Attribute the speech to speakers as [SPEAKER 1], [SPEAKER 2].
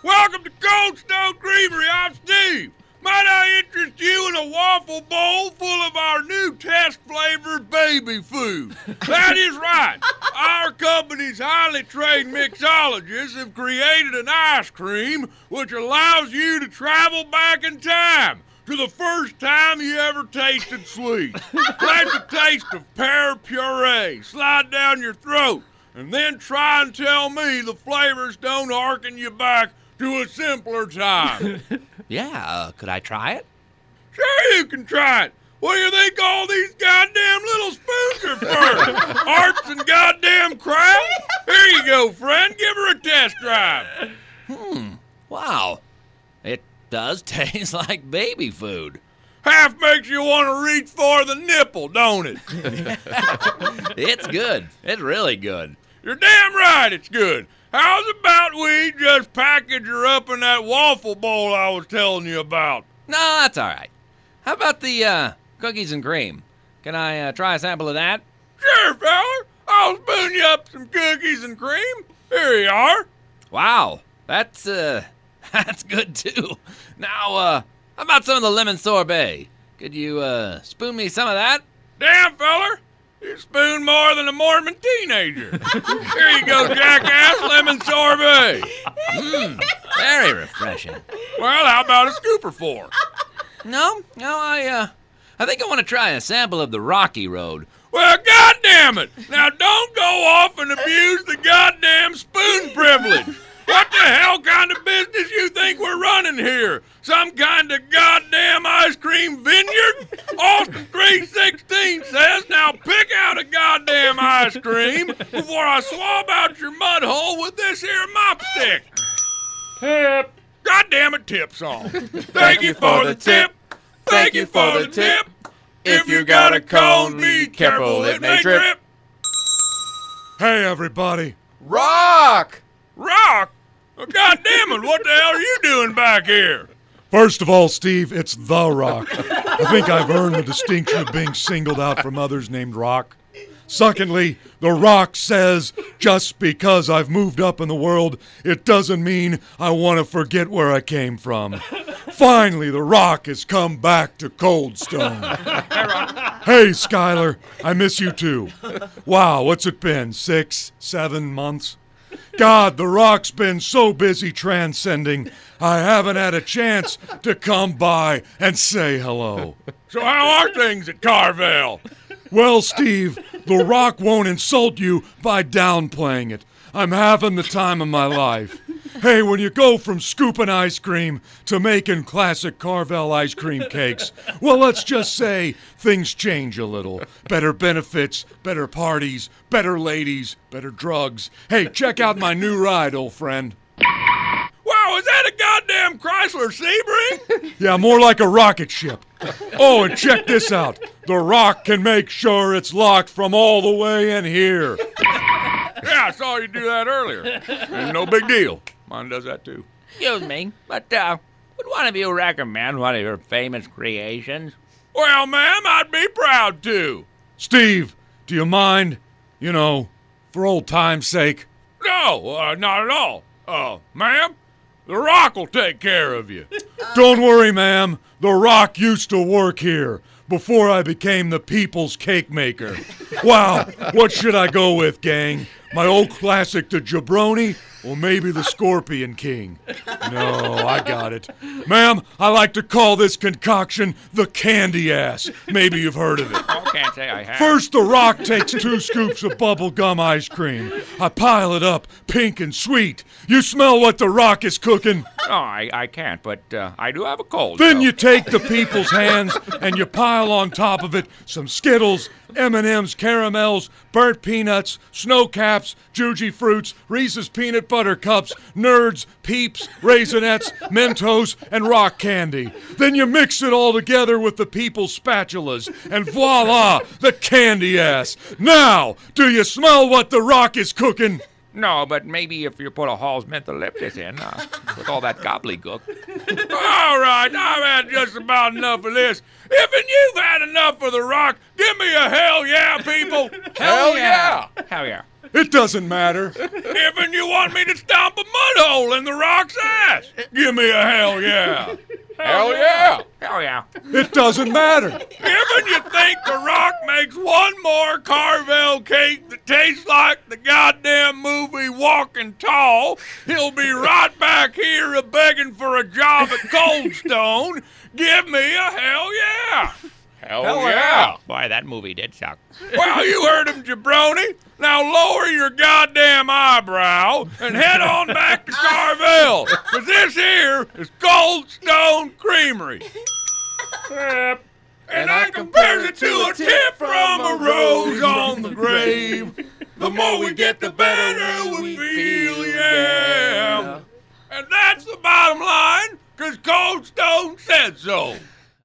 [SPEAKER 1] Welcome to Cold Stone Creamery. I'm Steve. Might I interest you in a waffle bowl full of our new test-flavored baby food? That is right. Our company's highly trained mixologists have created an ice cream which allows you to travel back in time to the first time you ever tasted sweet. Let the taste of pear puree slide down your throat, and then try and tell me the flavors don't harken you back to a simpler time.
[SPEAKER 2] Yeah, could I try it?
[SPEAKER 1] Sure you can try it. What do you think all these goddamn little spoons are for? Arts and goddamn crafts? Here you go, friend. Give her a test drive.
[SPEAKER 2] Wow. It does taste like baby food.
[SPEAKER 1] Half makes you want to reach for the nipple, don't it?
[SPEAKER 2] It's good. It's really good.
[SPEAKER 1] You're damn right it's good. How's about we just package her up in that waffle bowl I was telling you about?
[SPEAKER 2] No, that's all right. How about the cookies and cream? Can I try a sample of that?
[SPEAKER 1] Sure, fella. I'll spoon you up some cookies and cream. Here you are.
[SPEAKER 2] Wow, that's good too. Now, how about some of the lemon sorbet? Could you spoon me some of that?
[SPEAKER 1] Damn, feller. You spoon more than a Mormon teenager. Here you go, jackass, lemon sorbet.
[SPEAKER 2] Very refreshing.
[SPEAKER 1] Well, how about a scooper for?
[SPEAKER 2] No, I think I want to try a sample of the Rocky Road.
[SPEAKER 1] Well, goddamn it. Now don't go off and abuse the goddamn spoon privilege. What the hell kind of business you think we're running here? Some kind of goddamn ice cream vineyard? Austin 316 says, now pick out a goddamn ice cream before I swab out your mud hole with this here mop stick. Tip. Goddamn it, tip song. Thank you for the tip. Thank you for the tip. If you got a cone, be careful, it may trip. Hey, everybody.
[SPEAKER 3] Rock!
[SPEAKER 1] Rock? Well, goddamn it, what the hell are you doing back here?
[SPEAKER 4] First of all, Steve, it's The Rock. I think I've earned the distinction of being singled out from others named Rock. Secondly, The Rock says, just because I've moved up in the world, it doesn't mean I want to forget where I came from. Finally, The Rock has come back to Cold Stone. Hey, Skyler, I miss you too. Wow, what's it been, 6, 7 months? God, The Rock's been so busy transcending, I haven't had a chance to come by and say hello.
[SPEAKER 1] So how are things at Carvel?
[SPEAKER 4] Well, Steve, The Rock won't insult you by downplaying it. I'm having the time of my life. Hey, when you go from scooping ice cream to making classic Carvel ice cream cakes, well, let's just say things change a little. Better benefits, better parties, better ladies, better drugs. Hey, check out my new ride, old friend.
[SPEAKER 1] Wow, is that a goddamn Chrysler Sebring?
[SPEAKER 4] Yeah, more like a rocket ship. Oh, and check this out. The Rock can make sure it's locked from all the way in here.
[SPEAKER 1] Yeah, I saw you do that earlier. And no big deal. Mine does that too.
[SPEAKER 2] Excuse me, but would one of you recommend one of your famous creations?
[SPEAKER 1] Well, ma'am, I'd be proud to.
[SPEAKER 4] Steve, do you mind? You know, for old time's sake.
[SPEAKER 1] No, not at all. Ma'am, The Rock will take care of you.
[SPEAKER 4] Don't worry, ma'am. The Rock used to work here before I became the people's cake maker. Wow, what should I go with, gang? My old classic, the Jabroni, or maybe the Scorpion King? No, I got it. Ma'am, I like to call this concoction the Candy Ass. Maybe you've heard of it.
[SPEAKER 1] I can't say I have.
[SPEAKER 4] First, The Rock takes 2 scoops of bubble gum ice cream. I pile it up, pink and sweet. You smell what The Rock is cooking?
[SPEAKER 1] No, I can't, but I do have a cold.
[SPEAKER 4] Then
[SPEAKER 1] so.
[SPEAKER 4] you take the people's hands and you pile on top of it some Skittles, M&M's, caramels, burnt peanuts, snow caps, Juji fruits, Reese's peanut butter cups, Nerds, Peeps, Raisinets, Mentos, and rock candy. Then you mix it all together with the people's spatulas, and voila, the Candy Ass. Now, do you smell what The Rock is cooking?
[SPEAKER 1] No, but maybe if you put a Hall's Mentholyptus in, with all that gobbledygook. All right, I've had just about enough of this. If you've had enough of The Rock, give me a hell yeah, people.
[SPEAKER 3] Hell yeah!
[SPEAKER 1] Hell yeah.
[SPEAKER 4] It doesn't matter.
[SPEAKER 1] Even you want me to stomp a mud hole in the Rock's ass? Give me a hell yeah.
[SPEAKER 2] Hell yeah. Hell yeah.
[SPEAKER 4] It doesn't matter.
[SPEAKER 1] Even you think the Rock makes one more Carvel cake that tastes like the goddamn movie Walking Tall, he'll be right back here a-begging for a job at Cold Stone. Give me a hell yeah.
[SPEAKER 2] Hell yeah. Boy, that movie did suck.
[SPEAKER 1] Well, you heard him, jabroni. Now lower your goddamn eyebrow and head on back to Carvel, because this here is Cold Stone Creamery. And I compares it to a tip from a rose on the grave. The more we get, the better we feel, yeah. And that's the bottom line, because Cold Stone said so.